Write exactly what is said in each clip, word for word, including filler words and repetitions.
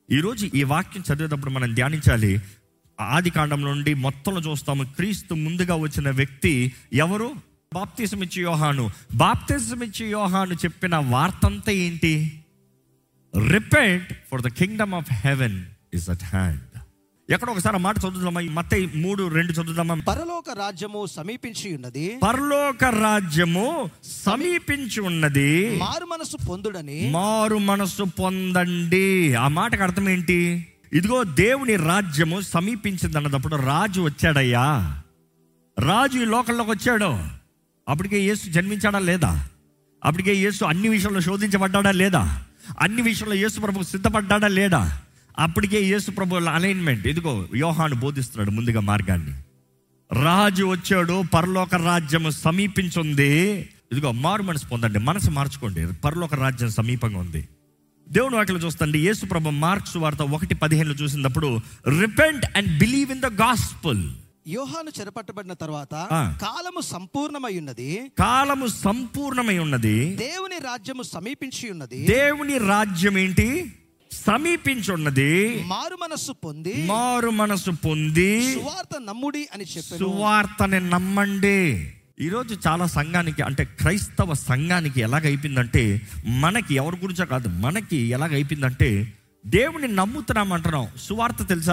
ఈరోజు ఈ వాక్యం చదివేటప్పుడు మనం ధ్యానించాలి. ఆది కాండం నుండి మొత్తంలో చూస్తాము, క్రీస్తు ముందుగా వచ్చిన వ్యక్తి ఎవరు? బాప్తిసం ఇచ్చే యోహాను. బాప్తిసం ఇచ్చే యోహాను చెప్పిన వార్త అంతా ఏంటి? Repent for the kingdom of heaven is at hand. ఎక్కడ ఒకసారి మాట చదువుదామా? మత్తయి మూడు రెండు చదువుదామా? పరలోక రాజ్యము సమీపించి ఉన్నది, పరలోక రాజ్యము సమీపించి ఉన్నది, మారు మనసు పొందుడని. మారు మనసు పొందండి. ఆ మాటకు అర్థం ఏంటి? ఇదిగో దేవుని రాజ్యము సమీపించింది అన్నప్పుడు రాజు వచ్చాడయ్యా. రాజు ఈ లోకంలోకి వచ్చాడు. అప్పటికే యేసు జన్మించాడా లేదా? అప్పటికే యేసు అన్ని విషయంలో శోధించబడ్డాడా లేదా? అన్ని విషయంలో యేసు ప్రభు సిద్ధపడ్డాడా లేడా? అప్పటికే యేసు ప్రభు అలైన్మెంట్. ఇదిగో యోహాను బోధిస్తున్నాడు ముందుగా మార్గాన్ని. రాజు వచ్చాడు, పరలోక రాజ్యము సమీపించుంది. ఇదిగో మారు మనసు పొందండి, మనసు మార్చుకోండి, పరలోక రాజ్యం సమీపంగా ఉంది. దేవుని వాక్యలో చూస్తండి, యేసు ప్రభు మార్క్స్ వార్త ఒకటి పదిహేనులో చూసినప్పుడు repent and believe in the gospel. Yohanu చెరపట్టబడిన తర్వాత కాలము సంపూర్ణమై ఉన్నది, కాలము సంపూర్ణమై ఉన్నది, దేవుని రాజ్యము సమీపించి ఉన్నది. దేవుని రాజ్యం ఏంటి? సమీపించి ఉన్నది. మారు మనస్సు పొంది, మారు మనసు పొంది సువార్త నమ్ముడి అని చెప్పారు. సువార్తని నమ్మండి. ఈరోజు చాలా సంఘానికి, అంటే క్రైస్తవ సంఘానికి ఎలాగైపోయిందంటే, మనకి ఎవరి గురించో కాదు, మనకి ఎలాగైపోయిందంటే, దేవుని నమ్ముతున్నామంటున్నాం, సువార్త తెలుసా?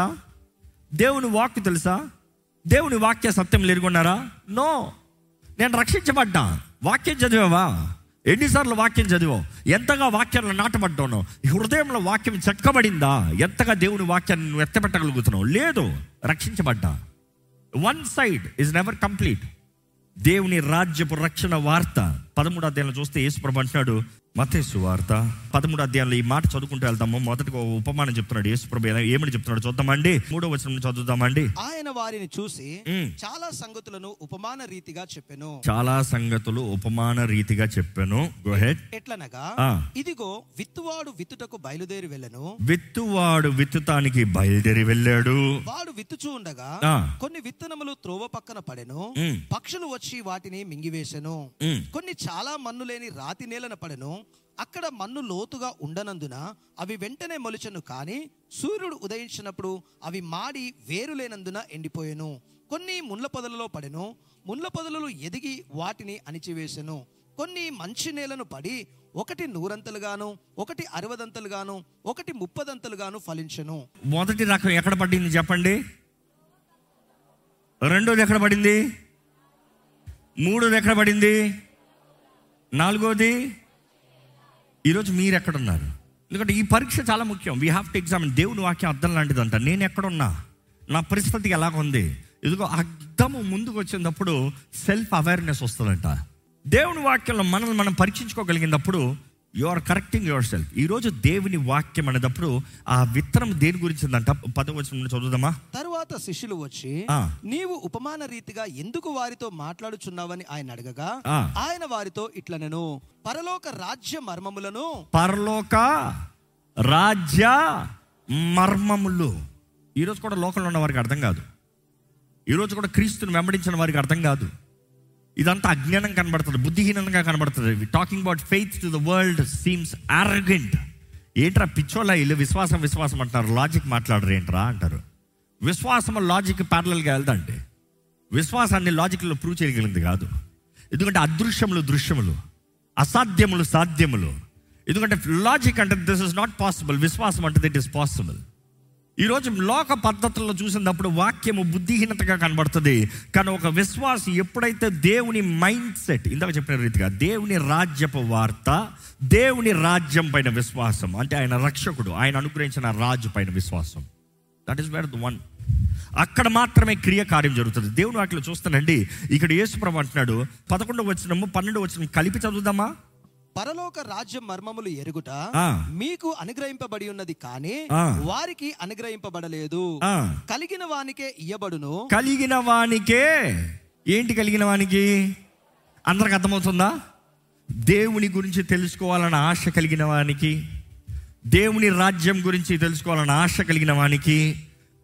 దేవుని వాక్కు తెలుసా? దేవుని వాక్య సత్యం లేరుకున్నారా? నో. నేను రక్షించబడ్డా. వాక్యం చదివావా? ఎన్నిసార్లు వాక్యం చదివావు? ఎంతగా వాక్యంలో నాటబడ్డావు? హృదయంలో వాక్యం చెక్కబడిందా? ఎంతగా దేవుని వాక్యాన్ని నువ్వు ఎత్తపెట్టగలుగుతున్నావు? లేదు. రక్షించబడ్డా. One side is never complete. దేవుని రాజ్యపు రక్షణ వార్త పదమూడు అధ్యాయంలో చూస్తే యేసు ప్రభు అంటున్నాడు, మత్తయి సువార్త పదమూడు అధ్యాయంలో ఈ మాట చదువుకుంటూ వెళ్తాము. మొదటిగా ఉపమానం చెప్తున్నాడు యేసు ప్రభు. ఏమని చెప్తున్నాడు చూద్దామండి. మూడో వచనం చదువుదామండి. ఆయన వారిని చూసి చాలా సంగతులను ఉపమాన రీతిగా చెప్పెను. చాలా సంగతులు ఉపమాన రీతిగా చెప్పాను. Go head. ఎట్లనగా, ఇదిగో విత్తువాడు విత్తుటకు బయలుదేరి వెళ్ళెను. విత్తువాడు విత్తుతానికి బయలుదేరి వెళ్ళాడు. వాడు విత్తుచూ ఉండగా కొన్ని విత్తనములు త్రోవ పక్కన పడెను, పక్షులు వచ్చి వాటిని మింగివేసెను. కొన్ని చాలా మన్ను లేని రాతి నేలన పడెను. అక్కడ మన్ను లోతుగా ఉండనందున అవి వెంటనే మొలిచెను, కానీ సూర్యుడు ఉదయించినప్పుడు అవి మాడి వేరు లేనందున ఎండిపోయెను. కొన్ని ముళ్ళ పొదలలో పడెను, ముళ్ళ పొదలు ఎదిగి వాటిని అణిచివేసెను. కొన్ని మంచి నేలను పడి ఒకటి నూరంతలుగాను, ఒకటి అరవదంతలుగాను, ఒకటి ముప్పదంతలుగాను ఫలించెను. మొదటి రకం ఎక్కడ పడింది చెప్పండి? రెండోది ఎక్కడ పడింది? మూడోది ఎక్కడ పడింది? నాలుగోది? ఈరోజు మీరు ఎక్కడున్నారు? ఎందుకంటే ఈ పరీక్ష చాలా ముఖ్యం. We have to examine. దేవుని వాక్యం అద్దం లాంటిదంట. నేను ఎక్కడున్నా, నా పరిస్థితి ఎలాగ ఉంది? ఇదిగో అద్దము ముందుకు వచ్చినప్పుడు సెల్ఫ్ అవేర్నెస్ వస్తుందంట. దేవుని వాక్యంలో మనల్ని మనం పరీక్షించుకోగలిగినప్పుడు you are correcting yourself. ఈరోజు దేవుని వాక్యం అనేటప్పుడు ఆ విత్తనం దేని గురించిందంట? పదవచనం చదువుదామా? తరువాత శిష్యులు వచ్చి, నీవు ఉపమాన రీతిగా ఎందుకు వారితో మాట్లాడుచున్నావని ఆయన అడగగా, ఆయన వారితో ఇట్లనెను, పరలోక రాజ్య మర్మములను. పరలోక రాజ్య మర్మములు. ఈరోజు కూడా లోకంలో ఉన్న వారికి అర్థం కాదు. ఈరోజు కూడా క్రీస్తుని వెంబడించిన వారికి అర్థం కాదు. ఇదంతా అజ్ఞానం కనబడుతుంది, బుద్ధిహీనంగా కనబడుతుంది. Talking about faith to the world seems arrogant. ఏంట్రా పిచ్చోళ్ళ ఇల్లు విశ్వాసం విశ్వాసం అంటారు, లాజిక్ మాట్లాడరు ఏంట్రా అంటారు. విశ్వాసం లాజిక్ ప్యారలల్గా వెళ్దండి. విశ్వాసాన్ని లాజిక్లో ప్రూవ్ చేయగలిగింది కాదు. ఎందుకంటే అదృశ్యములు దృశ్యములు, అసాధ్యములు సాధ్యములు. ఎందుకంటే లాజిక్ అంటే దిస్ ఇస్ నాట్ పాసిబుల్, విశ్వాసం అంటే దిట్ ఈస్ పాసిబుల్. ఈరోజు లోక పద్ధతుల్లో చూసినప్పుడు వాక్యము బుద్ధిహీనతగా కనబడుతుంది. కానీ ఒక విశ్వాసి ఎప్పుడైతే దేవుని మైండ్ సెట్, ఇందాక చెప్పిన రీతిగా దేవుని రాజ్యపు వార్త, దేవుని రాజ్యం పైన విశ్వాసం, అంటే ఆయన రక్షకుడు, ఆయన అనుగ్రహించిన రాజు పైన విశ్వాసం, that is where the one. అక్కడ మాత్రమే క్రియ కార్యం జరుగుతుంది. దేవుని వాటిలో చూస్తానండి. ఇక్కడ యేసు ప్రభు అంటున్నాడు, పదకొండవ వచనము పన్నెండవ వచనం కలిపి చదువుదామా? పరలోక రాజ్యం మర్మములు ఎరుగుట మీకు అనుగ్రహింపబడి ఉన్నది, కానీ వారికి అనుగ్రహింపబడలేదు. కలిగిన వానికే ఇయ్యబడును. కలిగిన వానికే. ఏంటి కలిగిన వానికి? అందరికి అర్థమవుతుందా? దేవుని గురించి తెలుసుకోవాలన్న ఆశ కలిగిన వానికి, దేవుని రాజ్యం గురించి తెలుసుకోవాలన్న ఆశ కలిగిన వానికి,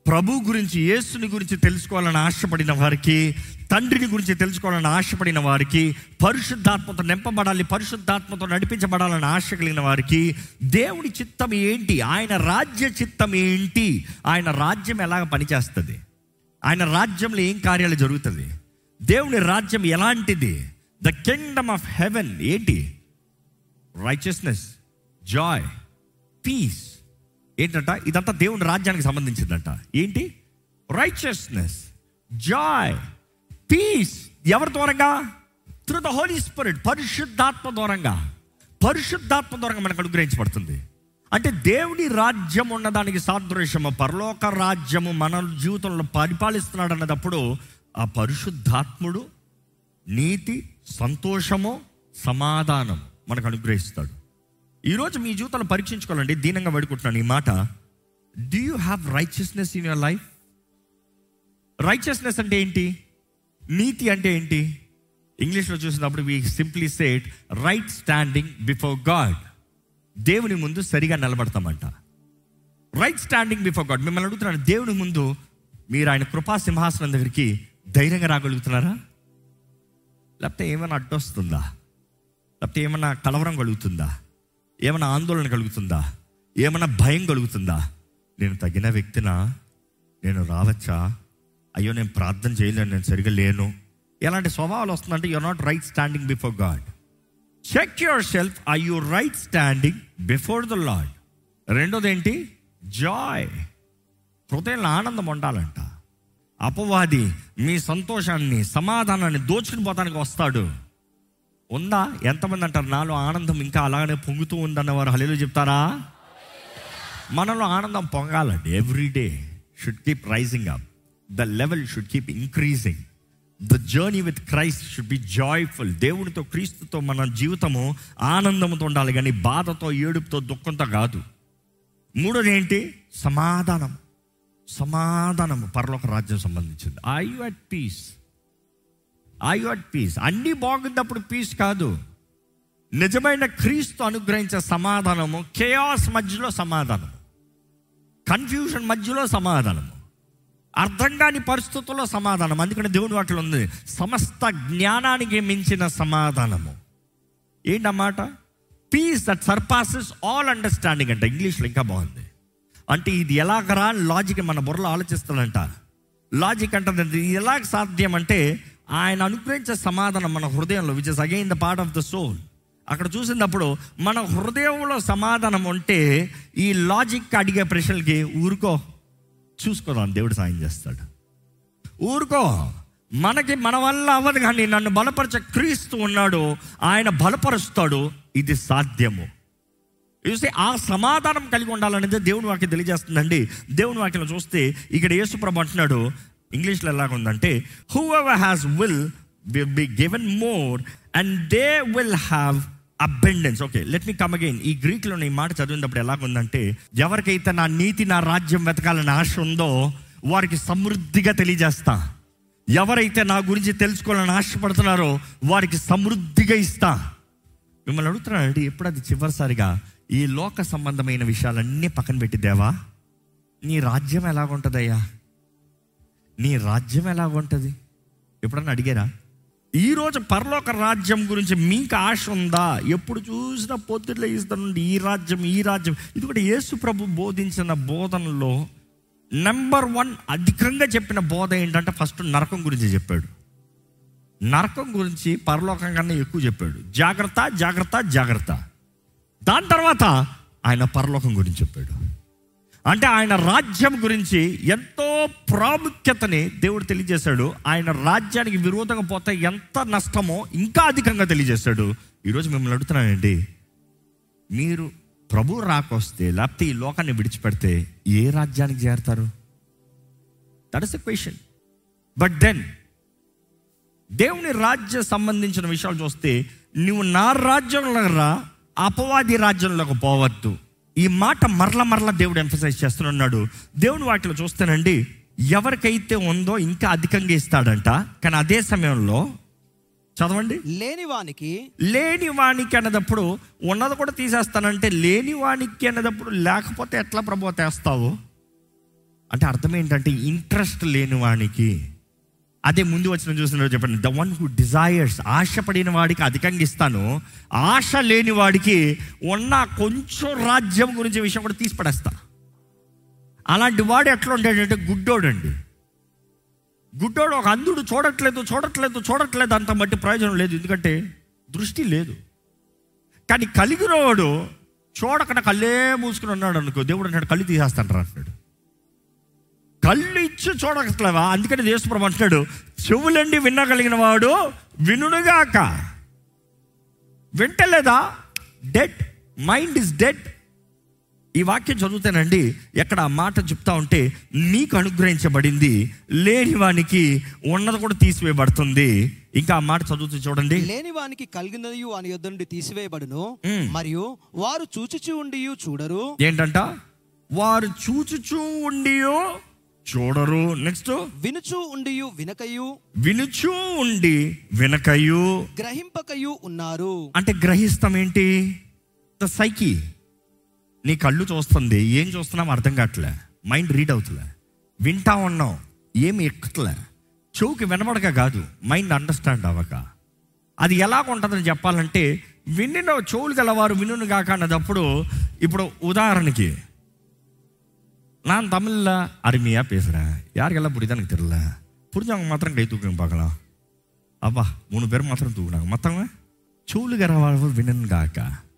ప్రభు గురించి, యేసుని గురించి తెలుసుకోవాలని ఆశపడిన వారికి, తండ్రిని గురించి తెలుసుకోవాలని ఆశపడిన వారికి, పరిశుద్ధాత్మతో నింపబడాలి, పరిశుద్ధాత్మతో నడిపించబడాలని ఆశ కలిగిన వారికి దేవుడి చిత్తం ఏంటి, ఆయన రాజ్య చిత్తం ఏంటి, ఆయన రాజ్యం ఎలాగ పనిచేస్తుంది, ఆయన రాజ్యంలో ఏం కార్యాలు జరుగుతుంది, దేవుని రాజ్యం ఎలాంటిది, ద కింగ్డమ్ ఆఫ్ హెవెన్ ఏంటి, రైచియస్నెస్, జాయ్, పీస్ ఏంటంట, ఇదంతా దేవుని రాజ్యానికి సంబంధించిందంట. ఏంటి? Righteousness, joy, peace. ఎవరి ద్వారంగా? త్రూ ద హోలీ స్పిరిట్, పరిశుద్ధాత్మ ద్వారంగా. పరిశుద్ధాత్మ ద్వారంగా మనకు అనుగ్రహించబడుతుంది. అంటే దేవుని రాజ్యం ఉన్నదానికి సాదృశ్యము పరలోక రాజ్యము మన జీవితంలో పరిపాలిస్తున్నాడు అన్నదప్పుడు ఆ పరిశుద్ధాత్ముడు నీతి, సంతోషము, సమాధానం మనకు అనుగ్రహిస్తాడు. ఈరోజు మీ జీవితంలో పరీక్షించుకోవాలండి. దీనంగా వేడుకుంటున్నాను ఈ మాట. Do you have righteousness in your life? Righteousness అంటే ఏంటి? నీతి అంటే ఏంటి? ఇంగ్లీష్లో చూసినప్పుడు we simply said right standing before God. దేవుని ముందు సరిగా నిలబడతామంట. Right standing before God. మిమ్మల్ని అడుగుతున్నాను, దేవుని ముందు మీరు ఆయన కృపా సింహాసనం దగ్గరికి ధైర్యంగా రాగలుగుతున్నారా? లేకపోతే ఏమైనా అడ్డొస్తుందా? లేకపోతే ఏమైనా కలవరం కలుగుతుందా? ఏమైనా ఆందోళన కలుగుతుందా? ఏమైనా భయం కలుగుతుందా? నేను తగిన వ్యక్తినా? నేను రావచ్చా? అయ్యో నేను ప్రార్థన చేయలేను, నేను సరిగా లేను. ఎలాంటి స్వభావాలు వస్తుందంటే you're not right standing before God. Check yourself, are you right standing before the Lord. రెండోది ఏంటి? జాయ్. హృదయంలో ఆనందం ఉండాలంట. అపవాది మీ సంతోషాన్ని, సమాధానాన్ని దోచుకుని పోతానికి వస్తాడు. ఉందా? ఎంతమంది అంటారు నాలో ఆనందం ఇంకా అలాగనే పొంగుతూ ఉందన్నవారు హల్లెలూయా చెప్తారా? మనలో ఆనందం పొంగాలండి. Every day should keep rising up. The level should keep increasing. The journey with Christ should be joyful. దేవునితో, క్రీస్తుతో మన జీవితము ఆనందంతో ఉండాలి, కానీ బాధతో, ఏడుపుతో, దుఃఖంతో కాదు. మూడోది ఏంటి? సమాధానం. సమాధానము పరలోక రాజ్యం సంబంధించింది. I you at peace. I you at peace. అన్నీ బాగున్నప్పుడు పీస్ కాదు. నిజమైన క్రీస్తు అనుగ్రహించే సమాధానము కేయాస్ మధ్యలో సమాధానము, కన్ఫ్యూజన్ మధ్యలో సమాధానము, అర్థం కాని పరిస్థితుల్లో సమాధానం. అందుకని దేవుని వాక్యం ఉంది, సమస్త జ్ఞానానికి మించిన సమాధానము. ఏంటన్నమాట? Peace that surpasses all understanding అంట. ఇంగ్లీష్లో ఇంకా బాగుంది. అంటే ఇది ఎలాగరా లాజిక్ మన బుర్రలో ఆలోచిస్తాడంట. లాజిక్ అంటే ఇది ఎలాగ సాధ్యం అంటే ఆయన అనుగ్రహించే సమాధానం మన హృదయంలో, which is again the part of the soul. అక్కడ చూసినప్పుడు మన హృదయంలో సమాధానం ఉంటే ఈ లాజిక్ అడిగే ప్రశ్నలకి ఊరుకో, చూసుకోదాం, దేవుడు సాయం చేస్తాడు. ఊరుకో, మనకి మన వల్ల అవ్వదు, కానీ నన్ను బలపరిచే క్రీస్తు ఉన్నాడు, ఆయన బలపరుస్తాడు. ఇది సాధ్యము. చూస్తే ఆ సమాధానం కలిగి ఉండాలనేది దేవుని వాక్యం తెలియజేస్తుందండి. దేవుని వాక్యంలో చూస్తే ఇక్కడ యేసు ప్రభు అంటున్నాడు, ఇంగ్లీష్లో ఎలాగ ఉందంటే whoever has will will be given more and they will have abundance. Okay, let me come again. ఈ గ్రీక్లో ఈ మాట చదివినప్పుడు ఎలాగ ఉందంటే, ఎవరికైతే నా నీతి, నా రాజ్యం వెతకాలని ఆశ ఉందో వారికి సమృద్ధిగా తెలియజేస్తా. ఎవరైతే నా గురించి తెలుసుకోవాలని ఆశపడుతున్నారో వారికి సమృద్ధిగా ఇస్తా. మిమ్మల్ని అడుగుతున్నానండి, ఎప్పుడు అది చివరిసారిగా ఈ లోక సంబంధమైన విషయాలన్నీ పక్కన పెట్టి, దేవా నీ రాజ్యం ఎలాగుంటుందయ్యా, నీ రాజ్యం ఎలాగుంటుంది ఎప్పుడన్నా అడిగారా? ఈరోజు పరలోక రాజ్యం గురించి మీకు ఆశ ఉందా? ఎప్పుడు చూసినా పొద్దుట్లో ఇస్తాను ఈ రాజ్యం, ఈ రాజ్యం. ఇది కూడా యేసు ప్రభు బోధించిన బోధనలో నెంబర్ వన్ అధికంగా చెప్పిన బోధ ఏంటంటే ఫస్ట్ నరకం గురించి చెప్పాడు. నరకం గురించి పరలోకం కన్నా ఎక్కువ చెప్పాడు. జాగ్రత్త, జాగ్రత్త, జాగ్రత్త. దాని తర్వాత ఆయన పరలోకం గురించి చెప్పాడు. అంటే ఆయన రాజ్యం గురించి ఎంతో ప్రాముఖ్యతని దేవుడు తెలియజేశాడు. ఆయన రాజ్యానికి విరోధంగా పోతే ఎంత నష్టమో ఇంకా అధికంగా తెలియజేశాడు. ఈరోజు మిమ్మల్ని అడుగుతున్నానండి, మీరు ప్రభు రాకొస్తే లేకపోతే ఈ లోకాన్ని విడిచిపెడితే ఏ రాజ్యానికి చేరతారు? That is the question. But then దేవుని రాజ్యం సంబంధించిన విషయాలు చూస్తే, నువ్వు నా రాజ్యంలో రా, అపవాది రాజ్యంలోకి పోవద్దు. ఈ మాట మరల మరల దేవుడు ఎంఫసైజ్ చేస్తున్నాడు. దేవుని వాటిలో చూస్తేనండి, ఎవరికైతే ఉందో ఇంకా అధికంగా ఇస్తాడంట. కానీ అదే సమయంలో చదవండి, లేని వానికి లేని వానికి అన్నదప్పుడు ఉన్నది కూడా తీసేస్తానంటే, లేని వానికి అన్నదప్పుడు లేకపోతే ఎట్లా ప్రభు తెస్తావు? అంటే అర్థం ఏంటంటే ఇంట్రెస్ట్ లేని వానికి, అదే ముందు వచ్చిన చూసిన చెప్పండి, ద వన్ హూ డిజైర్స్, ఆశపడిన వాడికి అధికంగా ఇస్తాను, ఆశ లేని వాడికి ఉన్న కొంచెం రాజ్యం గురించి విషయం కూడా తీసి పడేస్తా. అలాంటి వాడు ఎట్లా ఉంటాడంటే గుడ్డోడు అండి. గుడ్డోడు ఒక అంధుడు చూడట్లేదు చూడట్లేదు చూడట్లేదు అంత బట్టి ప్రయోజనం లేదు, ఎందుకంటే దృష్టి లేదు. కానీ కలిగిన వాడు చూడకుండా కళ్ళే మూసుకుని ఉన్నాడు అనుకో, దేవుడు అంటాడు కళ్ళు తీసేస్తాను అంటాడు. కళ్ళు ఇచ్చి చూడట్లేవా? అందుకని యేసుప్రభువు అంటాడు చెవులండి వినగలిగిన వాడు వినుగాక. వింటలేదా? Dead, mind is dead. ఈ వాక్యం చదువుతానండి, ఎక్కడ ఆ మాట చెప్తా ఉంటే నీకు అనుగ్రహించబడింది లేని వానికి ఉన్నది కూడా తీసివేయబడుతుంది. ఇంకా ఆ మాట చదువుతూ చూడండి, లేని వానికి కలిగినది వాని యొద్ద నుండి తీసివేయబడును, మరియు వారు చూచుచూ ఉండి చూడరు. ఏంటంట? వారు చూచుచూ ఉండి చూడరు. నెక్స్ట్, వినుచూ ఉండి వినకయు, వినుచూ ఉండి వినకయు, గ్రహింపకయు ఉన్నారు. అంటే గ్రహిస్తాం ఏంటి? The psyche. నీ కళ్ళు చూస్తుంది, ఏం చూస్తున్నాం అర్థం కావట్లే, మైండ్ రీడ్ అవుతులే, వింటా ఉన్నాం ఏమి ఎక్కట్లే, చెవుకి వినబడక కాదు, మైండ్ అండర్స్టాండ్ అవ్వక. అది ఎలాగ ఉంటుందని చెప్పాలంటే, వినిన చెవులు గలవారు వినును కాక అన్నదప్పుడు, ఇప్పుడు ఉదాహరణకి நான் தமிழில் அருமையாக பேசுகிறேன், யாருக்கெல்லாம் புரியுதா எனக்கு தெரியல, புரிஞ்சவங்க மாத்திரம் கை தூக்குங்க பார்க்கலாம். அப்பா மூணு பேர் மாத்திரம் தூக்குனாங்க, மற்றவங்க చెవులు గలవారు వినను గాక.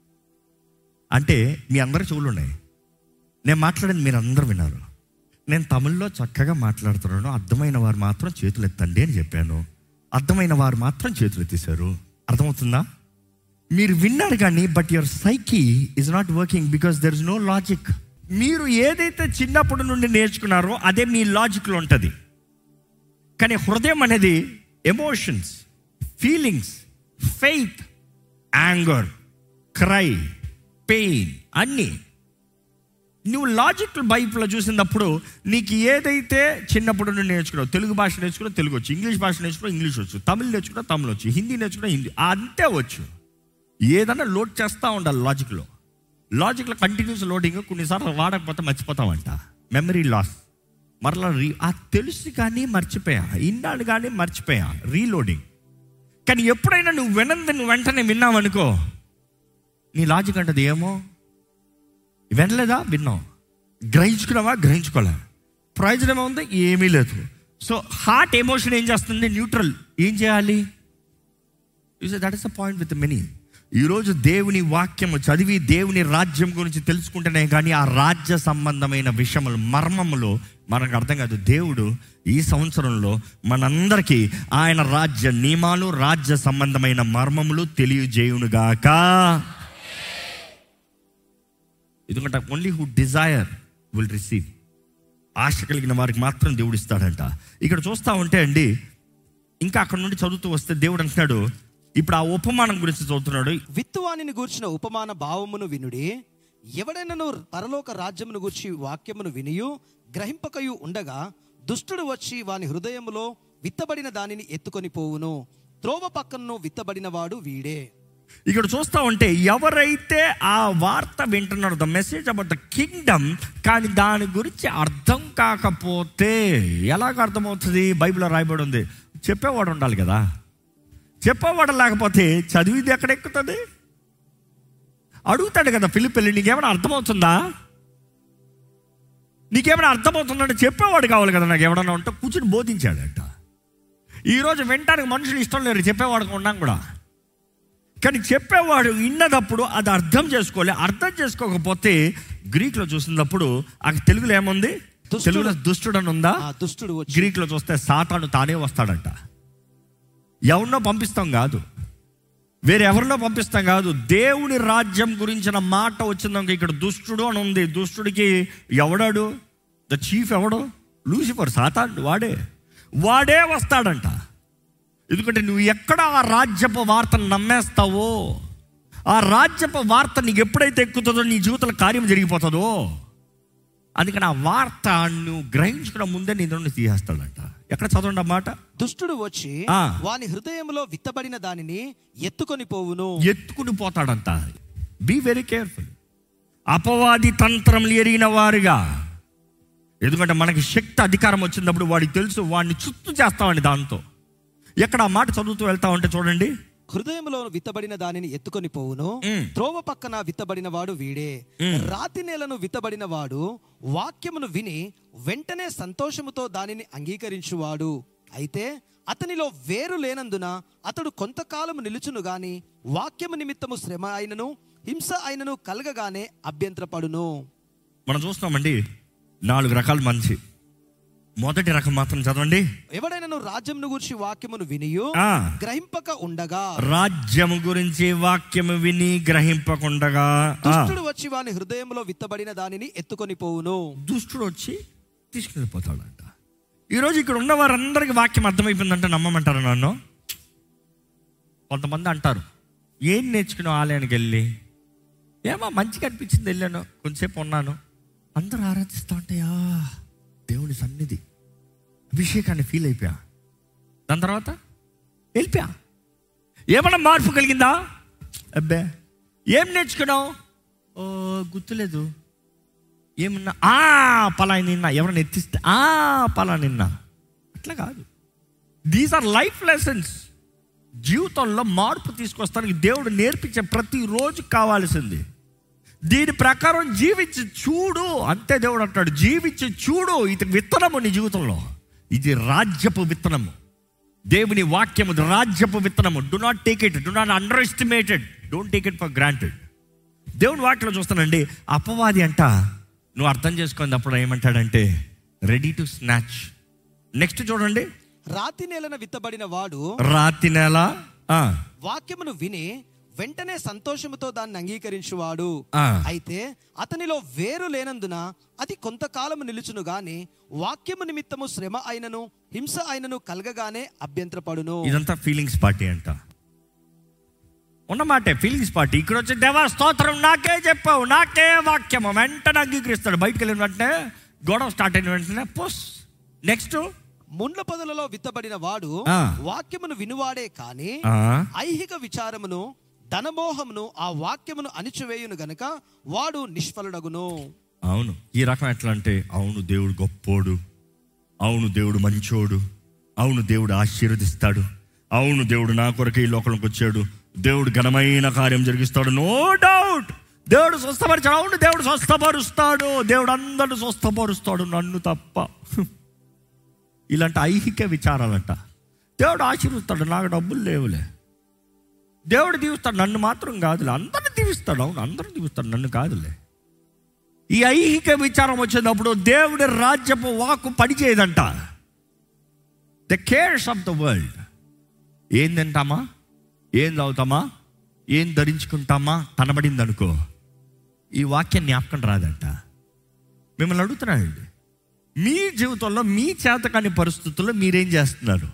అంటే మీ అందరి చెవులు ఉన్నాయి, నేను మాట్లాడేది మీరు అందరూ విన్నారు. నేను తమిళ్లో చక్కగా మాట్లాడుతున్నాను, అర్థమైన వారు మాత్రం చేతులు ఎత్తండి అని చెప్పాను. అర్థమైన వారు మాత్రం చేతులు ఎత్తేసారు. అర్థమవుతుందా? మీరు విన్నారు కానీ but your psyche is not working because there is no logic. మీరు ఏదైతే చిన్నప్పటి నుండి నేర్చుకున్నారో అదే మీ లాజిక్లో ఉంటుంది. కానీ హృదయం అనేది emotions, feelings, faith, anger, cry, pain అన్నీ నువ్వు లాజిక్ బైబిల్లో చూసినప్పుడు నీకు ఏదైతే చిన్నప్పుడు నుండి నేర్చుకున్నావు, తెలుగు భాష నేర్చుకున్నావు తెలుగు వచ్చు, ఇంగ్లీష్ భాష నేర్చుకున్నావు ఇంగ్లీష్ వచ్చు, తమిళ్ నేర్చుకున్నావు తమిళ్ వచ్చు, హిందీ నేర్చుకున్నావు హిందీ, అంతే వచ్చు. ఏదన్నా లోడ్ చేస్తూ ఉండాలి లాజిక్లో. లాజిక్లో కంటిన్యూస్ లోడింగ్, కొన్నిసార్లు వాడకపోతే మర్చిపోతామంట, మెమరీ లాస్. మరలా రీ ఆ తెలుసు కానీ మర్చిపోయా, ఇన్నాడు కానీ మర్చిపోయా, రీలోడింగ్. కానీ ఎప్పుడైనా నువ్వు వినంది నువ్వు వెంటనే విన్నావనుకో, నీ లాజిక్ అంటది ఏమో వినలేదా, విన్నావు, గ్రహించుకున్నావా, గ్రహించుకోలే, ప్రయోజనం ఉంది ఏమీ లేదు. సో హార్ట్ ఎమోషన్ ఏం చేస్తుంది? న్యూట్రల్. ఏం చేయాలి? That is the point with many. ఈరోజు దేవుని వాక్యము చదివి దేవుని రాజ్యం గురించి తెలుసుకుంటేనే కానీ ఆ రాజ్య సంబంధమైన విషయములు, మర్మములు మనకు అర్థం కాదు. దేవుడు ఈ సంవత్సరంలో మనందరికీ ఆయన రాజ్య నియమాలు, రాజ్య సంబంధమైన మర్మములు తెలియజేయునుగాక. ఎందుకంటే only who desire will receive. ఆశ కలిగిన వారికి మాత్రం దేవుడు ఇస్తాడంట. ఇక్కడ చూస్తూ ఉంటే అండి, ఇంకా అక్కడ నుండి చదువుతూ వస్తే దేవుడు అంటున్నాడు, ఇప్పుడు ఆ ఉపమానం గురించి చదువుతున్నాడు. విత్తువానిని గూర్చిన ఉపమాన భావమును వినుడి, ఎవడైనను పరలోక రాజ్యమును గూర్చి వాక్యమును వినియు గ్రహింపకయు ఉండగా దుష్టుడు వచ్చి వాని హృదయములో విత్తబడిన దానిని ఎత్తుకొని పోవును, త్రోవ పక్కను విత్తబడిన వాడు వీడే. ఇక్కడ చూస్తూ ఉంటే ఎవరైతే ఆ వార్త వింటున్నారో, the message about the kingdom, కానీ దాని గురించి అర్థం కాకపోతే ఎలాగ అర్థమవుతుంది? బైబిల్లో రాయబడి ఉంది, చెప్పేవాడు ఉండాలి కదా. చెప్పేవాడు లేకపోతే చదివిది ఎక్కడ ఎక్కుతుంది? అడుగుతాడు కదా ఫిలిప్పీని, నీకేమైనా అర్థమవుతుందా, నీకేమైనా అర్థమవుతుందంటే చెప్పేవాడు కావాలి కదా. నాకు ఎవడన్నా ఉంటే కూర్చుని బోధించాడట. ఈరోజు వినటానికి మనుషులు ఇష్టం లేరు, చెప్పేవాడికి ఉన్నాం కూడా. కానీ చెప్పేవాడు విన్నదప్పుడు అది అర్థం చేసుకోవాలి. అర్థం చేసుకోకపోతే గ్రీక్లో చూసినప్పుడు అక్కడ తెలుగులో ఏముంది? తెలుగులో దుష్టుడు అని ఉందా? దుష్టుడు. గ్రీక్లో చూస్తే సాతాను తానే వస్తాడంట. ఎవరినో పంపిస్తాం కాదు, వేరే ఎవరినో పంపిస్తాం కాదు. దేవుని రాజ్యం గురించిన మాట వచ్చిందాక ఇక్కడ దుష్టుడు అని ఉంది. దుష్టుడికి ఎవడాడు? ద చీఫ్ ఎవడు? లూసిఫర్, సాతాను. వాడే వాడే వస్తాడంట. ఎందుకంటే నువ్వు ఎక్కడ ఆ రాజ్యపు వార్తను నమ్మేస్తావో, ఆ రాజ్యపు వార్త నీకు ఎప్పుడైతే ఎక్కుతుందో నీ జీవితంలో కార్యం జరిగిపోతుందో, అందుకని ఆ వార్త నువ్వు గ్రహించుకున్న ముందే నీ నుండి తీసేస్తాడంట. ఎక్కడ చదవండి ఆ మాట? దుష్టుడు వచ్చి వాని హృదయంలో విత్తబడిన దానిని ఎత్తుకొని పోవును. ఎత్తుకుని పోతాడంట. Be very careful. అపవాది తంత్రములు ఎరిగిన వారుగా ఎందుకంటే మనకి శక్తి అధికారం వచ్చినప్పుడు వాడికి తెలుసు, వాడిని చుట్టూ చేస్తామని దాంతో. ఎక్కడ ఆ మాట చదువుతూ వెళ్తా ఉంటే చూడండి, హృదయంలో విత్తబడిన దానిని ఎత్తుకొని పోవును, త్రోవ పక్కన విత్తబడిన వాడు వీడే. రాతి నేలను విత్తబడిన వాడు వాక్యమును విని వెంటనే సంతోషముతో దానిని అంగీకరించువాడు. అయితే అతనిలో వేరు లేనందున అతడు కొంతకాలము నిలుచును గాని వాక్యము నిమిత్తము శ్రమ అయినను హింస అయినను కలగగానే అభ్యంతరపడును. మనం చూస్తామండి నాలుగు రకాల మనిషి. మొదటి రకం మాత్రం చదవండి. ఎవడైనా రాజ్యమును గురించి వాక్యమును వినియు గ్రహింపక ఉండగా, రాజ్యము గురించి వాక్యము విని గ్రహింపకుండగా దుష్టుడు వచ్చి వాని హృదయంలో విత్తబడిన దానిని ఎత్తుకొని పోవును. దుష్టుడు వచ్చి తీసుకెళ్ళిపోతాడంట. ఈరోజు ఇక్కడ ఉన్న వారందరికీ వాక్యం అర్థమైపోయిందంటే నమ్మమంటారు నన్ను? కొంతమంది అంటారు, ఏం నేర్చుకున్నావు ఆలయానికి వెళ్ళి? ఏమో మంచిగా అనిపించింది, వెళ్ళాను, కొంచెంసేపు ఉన్నాను, అందరూ ఆరాధిస్తూ ఉంటాయా, దేవుని సన్నిధి, అభిషేకాన్ని ఫీల్ అయిపోయా, దాని తర్వాత వెళ్ళిపోయా. ఏమన్నా మార్పు కలిగిందా? అబ్బే. ఏం నేర్చుకున్నావు? ఓ గుర్తులేదు. ఏమన్నా ఆ పలా నిన్నా, ఎవరైనా ఎత్తిస్తే ఆ పలా నిన్నా, అట్లా కాదు. These are life lessons. జీవితంలో మార్పు తీసుకొస్తానికి దేవుడు నేర్పించే ప్రతిరోజు కావాల్సింది. దీని ప్రకారం జీవించి చూడు, అంతే దేవుడు అంటాడు. జీవించి చూడు, ఇది విత్తనము నీ జీవితంలో. ఇది రాజ్యపు విత్తనము. దేవుని వాక్యము రాజ్యపు విత్తనము. Do not take it, do not underestimated, don't take it for granted. దేవుని వాక్యంలో చూస్తానండి, అపవాది అంట నువ్వు అర్థం చేసుకున్నప్పుడు ఏమంటాడంటే రెడీ టు స్నాచ్. నెక్స్ట్ చూడండి, రాతి నేలను విత్తబడిన వాడు రాతి నేల వాక్యమును విని వెంటనే సంతోషముతో దాన్ని అంగీకరించువాడు. అయితే అతనిలో వేరు లేనందున అది కొంతకాలము నిలుచును గాని వాక్యము నిమిత్తము శ్రమ అయినను హింస అయినను కలగగానే అభ్యంతరపడును. ఇదంతా ఫీలింగ్స్ పార్టీ అంట. ఉన్నమాటే ఫీలింగ్స్ పార్టీ. ఇక్కడ వచ్చి దేవా స్తోత్రం, నాకే చెప్పావు, నాకే వాక్యము, వెంటనే అంగీకరిస్తాడు. బయటకు వెళ్ళిన వెంటనే గొడవ స్టార్ట్ అయిన వెంటనే పోస్. నెక్స్ట్, ముండ్ల పొదలలో విత్తబడిన వాడు వాక్యమును వినువాడే కాని ఐహిక విచారమును ధనమోహమును ఆ వాక్యమును అణిచివేయును గనుక వాడు నిష్ఫలుడగును. అవును, ఈ రకం ఎట్లా అంటే, అవును దేవుడు గొప్పోడు, అవును దేవుడు మంచోడు, అవును దేవుడు ఆశీర్వదిస్తాడు, అవును దేవుడు నా కొరకు ఈ లోకంలోకి వచ్చాడు, దేవుడు ఘనమైన కార్యం జరిగిస్తాడు, నో డౌట్. దేవుడు స్వస్థపరిచాడు, అవును దేవుడు స్వస్థపరుస్తాడు, దేవుడు అందరూ స్వస్థపరుస్తాడు, నన్ను తప్ప. ఇలాంటి ఐహిక విచారాలంట. దేవుడు ఆశీర్వదిస్తాడు, నాకు డబ్బులు లేవులే. దేవుడు దీవిస్తాడు, నన్ను మాత్రం కాదులే, అందరిని దీవిస్తాడు, అవును అందరూ దీవిస్తాడు, నన్ను కాదులే. ఈ ఐహిక విచారం వచ్చినప్పుడు దేవుడి రాజ్యపు వాక్కు పనిచేయదంట. The cares of the world. ఏం తింటామా, ఏం తాగుతామా, ఏం ధరించుకుంటామా కనబడింది అనుకో, ఈ వాక్యం జ్ఞాపకం రాదంట. మిమ్మల్ని అడుగుతున్నానండి, మీ జీవితంలో మీ చేతకాని పరిస్థితుల్లో మీరేం చేస్తున్నారు?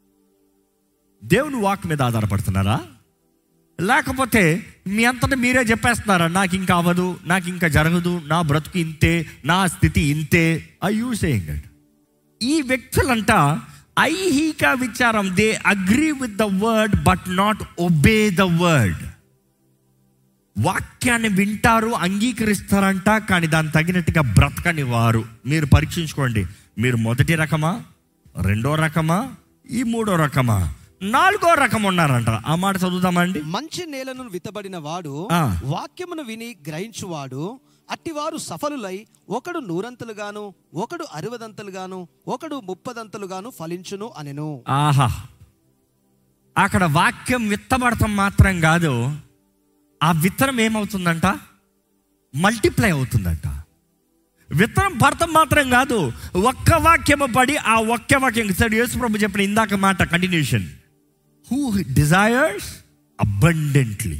దేవుని వాక్ మీద ఆధారపడుతున్నారా? లేకపోతే మీ అంతటా మీరే చెప్పేస్తున్నారా, నాకు ఇంకా అవ్వదు, నాకు ఇంకా జరగదు, నా బ్రతుకు ఇంతే, నా స్థితి ఇంతే? I you saying it? ఈ వ్యక్తులంట ఐహిక విచారం, they agree with the word but not obey the word. వాక్యాన్ని వింటారు, అంగీకరిస్తారంట, కానీ దాన్ని తగినట్టుగా బ్రతకని వారు. మీరు పరీక్షించుకోండి, మీరు మొదటి రకమా, రెండో రకమా, ఈ మూడో రకమా, నాలుగో రకం ఉన్నారంట. ఆ మాట చదువుదామండి. మంచి నేలను విత్తబడిన వాడు వాక్యమును విని గ్రహించువాడు, అట్టివారు సఫలులై ఒకడు నూరంతలుగాను, ఒకడు అరవదంతలుగాను, ఒకడు ముప్పదంతలుగాను ఫలించును అనెను. ఆహా, అక్కడ వాక్యం విత్తబడటం మాత్రం కాదు, ఆ విత్తనం ఏమవుతుందంట, మల్టిప్లై అవుతుందంట. విత్తనం పడటం మాత్రం కాదు, ఒక్క వాక్యము పడి ఆ ఒక్క వాక్యం సరే యేసు ప్రభు చెప్పిన ఇందాక మాట కంటిన్యూషన్, హూ డిజైర్స్ అబండెంట్లీ.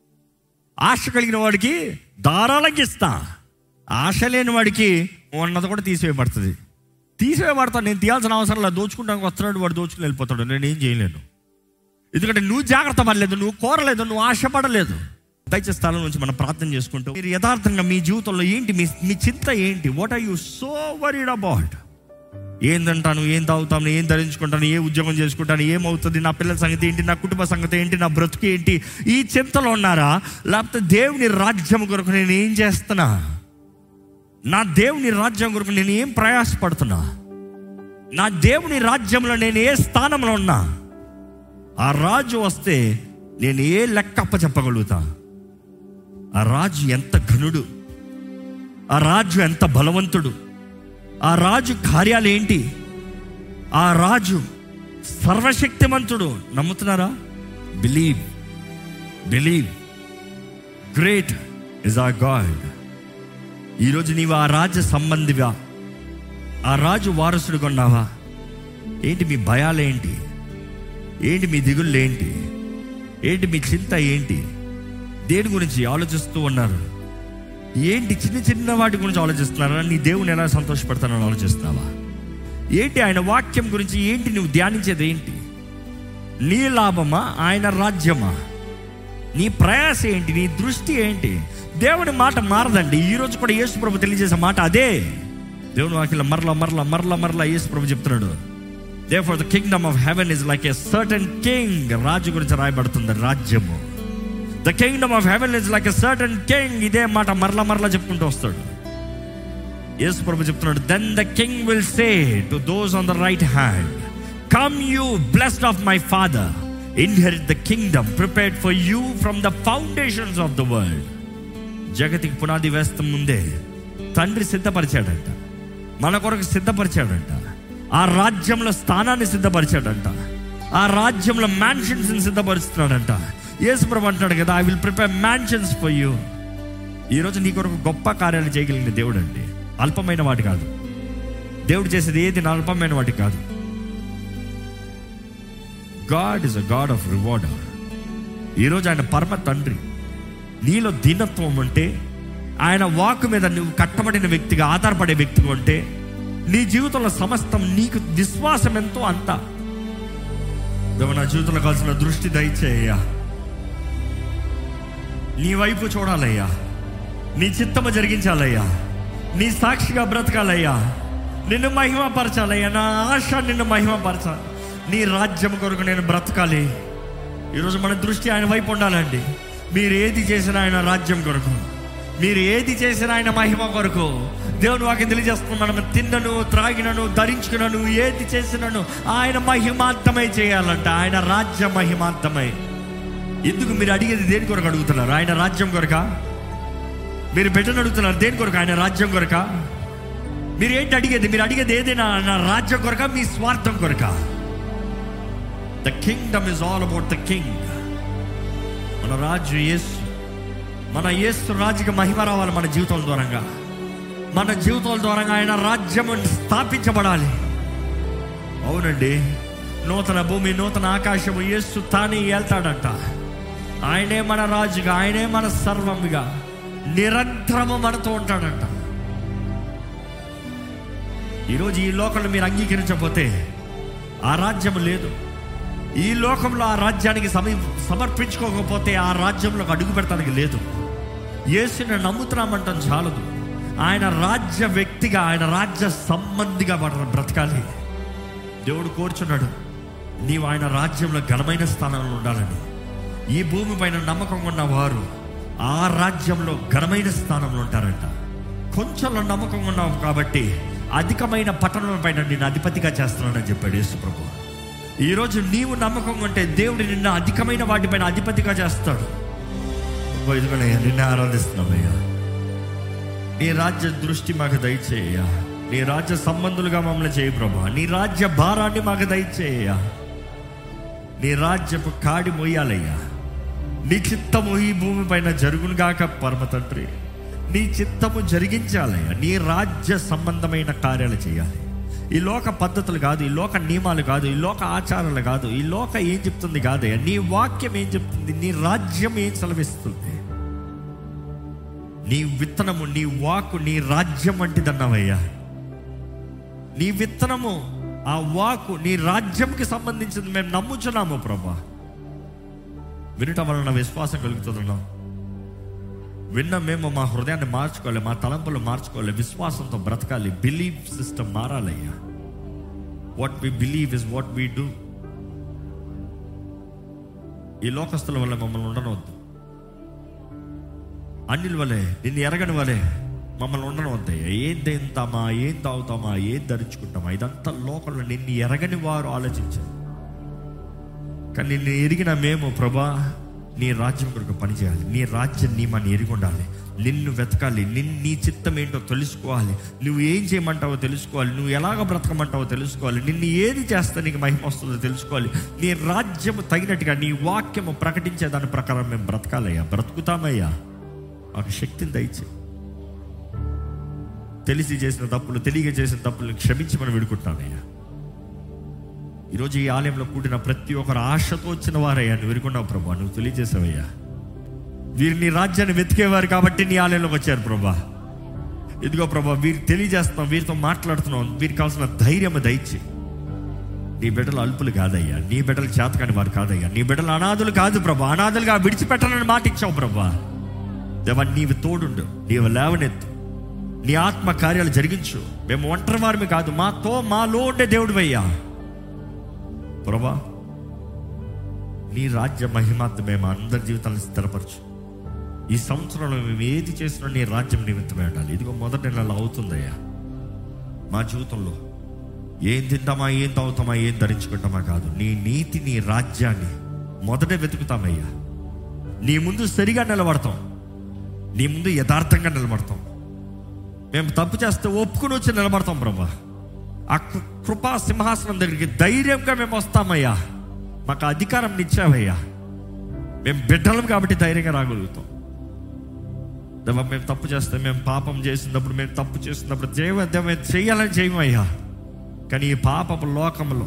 ఆశ కలిగిన వాడికి ధారాళంగా ఇస్తా, ఆశ లేని వాడికి ఉన్నది కూడా తీసివేయబడుతుంది. తీసివేయబడతాను, నేను తీయాల్సిన అవసరం లేదు. దోచుకుంటానికి వస్తున్నాడు, వాడు దోచుకుని వెళ్ళిపోతాడు, నేనేం చేయలేను. ఎందుకంటే నువ్వు జాగ్రత్త పడలేదు, నువ్వు కోరలేదు, నువ్వు ఆశపడలేదు. దయచేసి స్థలం నుంచి మనం ప్రార్థన చేసుకుంటూ, మీరు యథార్థంగా మీ జీవితంలో ఏంటి, మీ మీ చింత ఏంటి? What are you so worried about? ఏం తింటాను, ఏం తాగుతాను, ఏం ధరించుకుంటాను, ఏ ఉద్యోగం చేసుకుంటాను, ఏమవుతుంది, నా పిల్లల సంగతి ఏంటి, నా కుటుంబ సంగతి ఏంటి, నా బ్రతుకు ఏంటి? ఈ చింతలో ఉన్నారా? లేకపోతే దేవుని రాజ్యం కొరకు నేను ఏం చేస్తున్నా? నా దేవుని రాజ్యం కొరకు నేను ఏం ప్రయాసపడుతున్నా, నా దేవుని రాజ్యంలో నేను ఏ స్థానంలో ఉన్నా, ఆ రాజు వస్తే నేను ఏ లెక్కప్ప చెప్పగలుగుతా? ఆ రాజు ఎంత ఘనుడు, ఆ రాజు ఎంత బలవంతుడు, ఆ రాజు కార్యాలు ఏంటి, ఆ రాజు సర్వశక్తిమంతుడు. నమ్ముతున్నారా? Believe, believe, great is our God. ఈరోజు నీవు ఆ రాజు సంబంధిగా, ఆ రాజు వారసుడుగా ఉన్నావా? ఏంటి మీ భయాలు ఏంటి? ఏంటి మీ దిగుళ్ళు ఏంటి? ఏంటి మీ చింత ఏంటి? దేని గురించి ఆలోచిస్తూ ఉన్నారు? ఏంటి చిన్న చిన్న వాటి గురించి ఆలోచిస్తున్నారా? నీ దేవుని ఎలా సంతోషపడతానని ఆలోచిస్తున్నావా? ఏంటి ఆయన వాక్యం గురించి ఏంటి నువ్వు ధ్యానించేది? ఏంటి నీ లాభమా, ఆయన రాజ్యమా? నీ ప్రయాస ఏంటి? నీ దృష్టి ఏంటి? దేవుని మాట మారదండి. ఈరోజు కూడా యేసు ప్రభు తెలియజేసే మాట అదే. దేవుని వాక్యంలో మరలా మరలా మరలా మరలా యేసు ప్రభు చెప్తున్నాడు, therefore the kingdom of heaven is like a certain king. రాజు గురించి రాయబడుతుంది, రాజ్యము. The kingdom of heaven is like a certain king. ఇదే మాట మరలా మరలా చెప్పుకుంటూ వస్తాడు. యేసు ప్రభు చెప్తున్నాడు, then the king will say to those on the right hand, come you blessed of my father, inherit the kingdom prepared for you from the foundations of the world. జగతికి పునాది వేస్తం ముందే తండ్రి సిద్ధపరిచాడంట, మన కొరకు సిద్ధపరిచాడంట. ఆ రాజ్యంలో స్థానాన్ని సిద్ధపరిచాడంట, ఆ రాజ్యంలో మ్యాన్షన్స్ సిద్ధపరుస్తున్నాడంట. యేసు ప్రభు అంటున్నాడు కదా, I will prepare mansions for you. ఈరోజు నీ కొరకు గొప్ప కార్యాలు చేయగలిగిన దేవుడు అండి, అల్పమైన వాటి కాదు. దేవుడు చేసేది ఏది నా అల్పమైన వాటి కాదు. God is a God of rewarder. ఈరోజు ఆయన పరమ తండ్రి. నీలో దీనత్వం ఉంటే, ఆయన వాక్ మీద నువ్వు కట్టబడిన వ్యక్తిగా, ఆధారపడే వ్యక్తిగా ఉంటే, నీ జీవితంలో సమస్తం నీకు విశ్వాసం ఎంతో అంత. దేవా, నా జీవితంలో కావాల్సిన దృష్టి దయచేయ్యా, నీ వైపు చూడాలయ్యా, నీ చిత్తము జరిగించాలయ్యా, నీ సాక్షిగా బ్రతకాలయ్యా, నిన్ను మహిమపరచాలయ్యా. నా ఆశ నిన్ను మహిమపరచాలి, నీ రాజ్యం కొరకు నేను బ్రతకాలి. ఈరోజు మన దృష్టి ఆయన వైపు ఉండాలండి. మీరు ఏది చేసినా ఆయన రాజ్యం కొరకు, మీరు ఏది చేసినా ఆయన మహిమ కొరకు. దేవుని వాక్యం తెలియజేస్తున్నాను, తిన్నను త్రాగినను ధరించుకున్నాను ఏది చేసినాను ఆయన మహిమార్థమై చేయాలంట, ఆయన రాజ్య మహిమార్థమై. ఎందుకు మీరు అడిగేది దేని కొరకు అడుగుతున్నారు? ఆయన రాజ్యం కొరకా? మీరు బిడ్డను అడుగుతున్నారు దేని కొరకు? ఆయన రాజ్యం కొరకా? మీరు ఏంటి అడిగేది? మీరు అడిగేది ఏదైనా నా రాజ్యం కొరకా, మీ స్వార్థం కొరకా? The kingdom is all about the king. మన రాజు యేసు. మన యేసు రాజుకి మహిమ రావాలి మన జీవితం ద్వారంగా. మన జీవితాల ద్వారా ఆయన రాజ్యం స్థాపించబడాలి. అవునండి, నూతన భూమి నూతన ఆకాశము యేసు తానే వెళ్తాడంట. ఆయనే మన రాజుగా, ఆయనే మన సర్వముగా నిరంతరము మనతో ఉంటాడంట. ఈరోజు ఈ లోకంలో మీరు అంగీకరించకపోతే ఆ రాజ్యం లేదు. ఈ లోకంలో ఆ రాజ్యానికి సమీ సమర్పించుకోకపోతే ఆ రాజ్యంలో అడుగు పెడతానికి లేదు. యేసుని నమ్ముతున్నామంటాం చాలదు, ఆయన రాజ్య వ్యక్తిగా, ఆయన రాజ్య సంబంధిగా బ్రతకాలి. దేవుడు కోరుచున్నాడు నీవు ఆయన రాజ్యంలో ఘనమైన స్థానంలో ఉండాలని. ఈ భూమి పైన నమ్మకం ఉన్న వారు ఆ రాజ్యంలో ఘనమైన స్థానంలో ఉంటారంట. కొంచెంలో నమ్మకం ఉన్నావు కాబట్టి అధికమైన పట్టణం పైన నేను అధిపతిగా చేస్తున్నానని చెప్పాడు యేసు ప్రభు. ఈరోజు నీవు నమ్మకం ఉంటే దేవుడు నిన్ను అధికమైన వాటిపైన అధిపతిగా చేస్తాడు. ఇదిగోనయ్యా, నిన్ను ఆరాధిస్తున్నామయ్యా. నీ రాజ్య దృష్టి మాకు దయచేయ్యా. నీ రాజ్య సంబంధులుగా మమ్మల్ని చేయి ప్రభా. నీ రాజ్య భారాన్ని మాకు దయచేయ్యా. నీ రాజ్యపు కాడి మోయాలయ్యా. నీ చిత్తము ఈ భూమి పైన జరుగునుగాక పరమ తండ్రి. నీ చిత్తము జరిగించాలయ్యా. నీ రాజ్య సంబంధమైన కార్యాలు చేయాలి. ఈ లోక పద్ధతులు కాదు, ఈ లోక నియమాలు కాదు, ఈ లోక ఆచారాలు కాదు, ఈ లోక ఏం చెప్తుంది కాదయ్యా. నీ వాక్యం ఏం చెప్తుంది, నీ రాజ్యం ఏం సెలవిస్తుంది. నీ విత్తనము, నీ వాక్కు, నీ రాజ్యం వంటిదన్నావయ్యా. నీ విత్తనము, ఆ వాక్కు నీ రాజ్యంకి సంబంధించింది మేము నమ్ముచున్నాము ప్రభా. వినటం వలన విశ్వాసం కలుగుతున్నాం. విన్న మేము మా హృదయాన్ని మార్చుకోవాలి, మా తలంపులు మార్చుకోవాలి, విశ్వాసంతో బ్రతకాలి. బిలీవ్ సిస్టమ్ మారాలయ్యా. What we believe is what we do. ఈ లోకస్తుల వల్ల మమ్మల్ని ఉండనవద్దు. అన్యుల వలె, నిన్ను ఎరగని వలె మమ్మల్ని ఉండడం వద్దయ్యా. ఏం తింటామా, ఏం తాగుతామా, ఏం ధరించుకుంటామా, ఇదంతా లోకంలో నిన్ను ఎరగని వారు ఆలోచించారు. కానీ నిన్ను ఎరిగిన మేము ప్రభా నీ రాజ్యం కొరకు పనిచేయాలి, నీ రాజ్యం నియమాన్ని ఎరిగి ఉండాలి, నిన్ను వెతకాలి, నిన్ను నీ చిత్తం ఏంటో తెలుసుకోవాలి, నువ్వు ఏం చేయమంటావో తెలుసుకోవాలి, నువ్వు ఎలాగ బ్రతకమంటావో తెలుసుకోవాలి, నిన్ను ఏది చేస్తే నీకు మహిమ వస్తుందో తెలుసుకోవాలి. నీ రాజ్యము తగినట్టుగా నీ వాక్యము ప్రకటించే దాని ప్రకారం మేము బ్రతకాలయ్యా, బ్రతుకుతామయ్యా. మాకు శక్తిని దయచే. తెలిసి చేసిన తప్పులు, తెలియక చేసిన తప్పులు క్షమించమని వేడుకుంటానయ్యా. ఈరోజు ఈ ఆలయంలో కూడిన ప్రతి ఒక్కరు ఆశతో వచ్చిన వారయ్యా, నువ్వు ఎరుగున్నావు ప్రభా, నువ్వు తెలియజేసావయ్యా. వీరు నీ రాజ్యాన్ని వెతికేవారు కాబట్టి నీ ఆలయంలోకి వచ్చారు ప్రభా. ఇదిగో ప్రభా, వీరికి తెలియజేస్తున్నాం, వీరితో మాట్లాడుతున్నాం, వీరికి కావాల్సిన ధైర్యం దయచి. నీ బిడ్డలు అల్పులు కాదయ్యా, నీ బిడ్డలు చేతకాని వారు కాదయ్యా, నీ బిడ్డలు అనాథులు కాదు ప్రభా, అనాథులుగా విడిచిపెట్టాలని మాట ఇచ్చావు ప్రభా. దేవా, నీవు తోడుండు, నీవు లేవనెత్తు, నీ ఆత్మ కార్యాలు జరిగించు. మేము ఒంటరి వారిని కాదు, మాతో మాలో ఉండే దేవుడివయ్యా ప్రభా. నీ రాజ్య మహిమాత్మ మేము అందరి జీవితాలను స్థిరపరచు. ఈ సంవత్సరంలో మేము ఏది చేసినా నీ రాజ్యం నిమిత్తమే ఉండాలి. ఇదిగో మొదటి నెల అవుతుందయ్యా. మా జీవితంలో ఏం తింటామా, ఏం తాగుతామా, ఏం ధరించుకుంటామా కాదు, నీ నీతి, నీ రాజ్యాన్ని మొదటే వెతుకుతామయ్యా. నీ ముందు సరిగా నిలబడతాం, నీ ముందు యథార్థంగా నిలబడతాం. మేము తప్పు చేస్తే ఒప్పుకుని వచ్చి నిలబడతాం ప్రభా. ఆ కృపా సింహాసనం దగ్గరికి ధైర్యంగా మేము వస్తామయ్యా. మాకు అధికారం ఇచ్చావయ్యా. మేము బిడ్డలం కాబట్టి ధైర్యంగా రాగలుగుతాం. దేవా, మేము తప్పు చేస్తే, మేము పాపం చేసినప్పుడు, మేము తప్పు చేసినప్పుడు దేవ దేవ చేయాలని చేయమయ్యా. కానీ ఈ పాపపు లోకంలో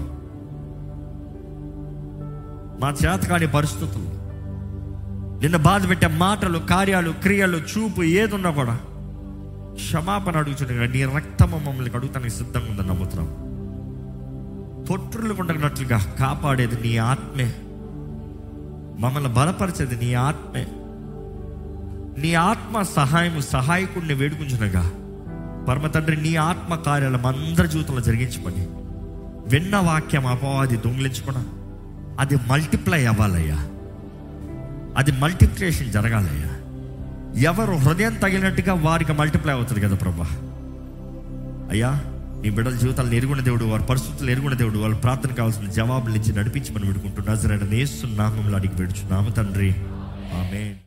మా చేతకాని పరిస్థితులు, నిన్ను బాధ పెట్టే మాటలు, కార్యాలు, క్రియలు, చూపు ఏదున్నా కూడా క్షమాపణ అడుగుతుండగా నీ రక్తము మమ్మల్ని అడుగుతానికి సిద్ధంగా ఉందని నమ్ముతున్నాం. తొట్టులు ఉండనట్లుగా కాపాడేది నీ ఆత్మే, మమ్మల్ని బలపరిచేది నీ ఆత్మే. నీ ఆత్మ సహాయము సహాయకుడిని వేడుకుంటున్నగా పరమ తండ్రి, నీ ఆత్మ కార్యాలు అందరి జీవితంలో జరిగించుకొని విన్న వాక్యం అపవాది దొంగిలించుకున్నా అది మల్టిప్లై అవ్వాలయ్యా, అది మల్టిప్లికేషన్ జరగాలయ్యా. ఎవరు హృదయం తగిలినట్టుగా వారికి మల్టిప్లై అవుతుంది కదా ప్రభా. అయ్యా, నీ బిడ్డల జీవితాలను ఎరుగున్న దేవుడు, వారి పరిస్థితులు ఎరుగున్న దేవుడు, వాళ్ళు ప్రార్థన కావాల్సిన జవాబులు ఇచ్చి నడిపించమని వేడుకుంటున్నా. నజరేయుడైన యేసు నామములో అడిగి వేడుచున్నాము తండ్రి, ఆమేన్.